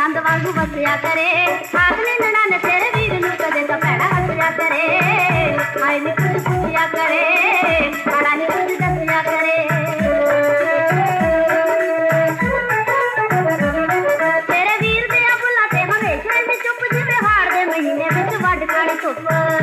चंद वांगू बसिया करे। आखने ननाने तेरे वीर नू कदे तां भैड़ा हसिया करे। हाय नी कुछ पुछिया करे, बड़ा नी कुछ दसिया करे। तेरे वीर दियां बुल्लां ते हमेशा इंज चुप जिवें हाड़ दे महीने विच वड काली धुप।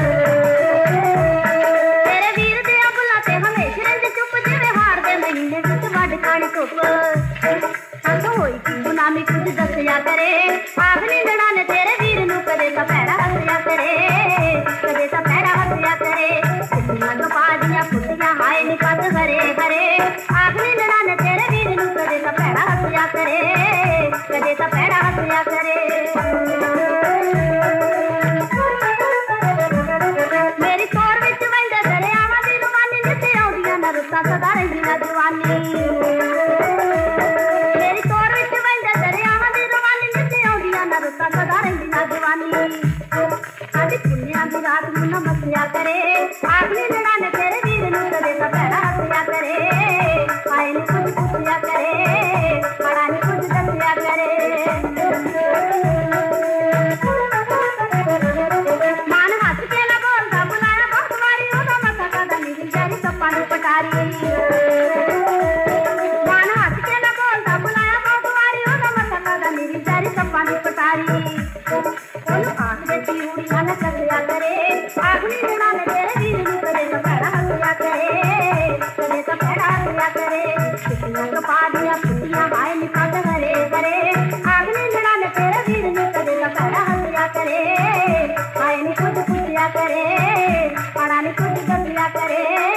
तेरे वीर दियां बुल्लां ते हमेशा इंज चुप जिवें हाड़ दे महीने विच वड काली धुप। हंस होई सी गुलामी कुछ दसिया करे। आखनी ननाने तेरे वीर नू कदे तां भैड़ा हसिया करे, कदे तां भैड़ा हसिया करे। सिद्धियां कपादियां फुटियां हाय नी पत हरे हरे। आखनी ननाने तेरे वीर नू कदे तां भैड़ा हसिया करे, कदे तां भैड़ा हसिया करे। मेरी तोर विच वंदे दरियावां दी रवानी नित्ते आउंदियां न रुत्तां सदा रहिंदी न जवानी। मेरी तोर विच वंदे दरियावां दी रवानी नित्ते आउंदियां न रुत्तां सदा रहिंदी न जवानी। अज पुन्नियां दी रात नू न मसिया करे। आखनी ननाने तेरे वीर नू कदे तां भैड़ा हसिया करे। हाय नी कुछ पुछिया करे, बड़ा नी कुछ दसिया करे। मान हस के ना बोलदा बुलाया बहुत वारी ओदा मथा कदा मेरी जारी सप्पां दी पटारी। मान हस के ना बोलदा बुलाया बहुत वारी ओदा मथा कदा मेरी जारी सप्पां दी पटारी। ओनू आख दे चिड़ियां न कसिया करे। आखनी ननाने तेरे वीर नू कदे तां भैड़ा हसिया करे, कदे तां भैड़ा हसिया करे। सिद्धियां कपादियां फुटियां हाय नी पत हरे हरे। आखनी ननाने तेरे वीर नू कदे तां भैड़ा हसिया करे। हाय नी कुछ पुछिया करे, बड़ा नी कुछ दसिया करे।